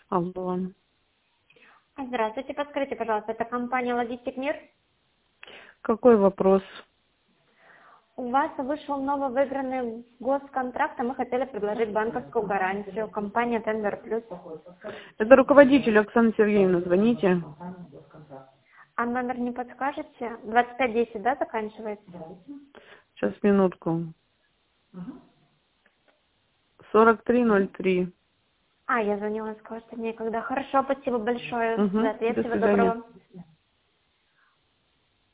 Алло. Здравствуйте, подскажите, пожалуйста, это компания «Логистик Мир». Какой вопрос? У вас вышел новый выигранный госконтракт, а мы хотели предложить банковскую гарантию. Компания «Тендер Плюс». Это руководитель Оксана Сергеевна, звоните. А номер не подскажете? 2510, да, заканчивается? Сейчас, минутку. 4303. Я звонила, сказала, что некогда. Хорошо, спасибо большое за ответ. До Всего свидания. доброго.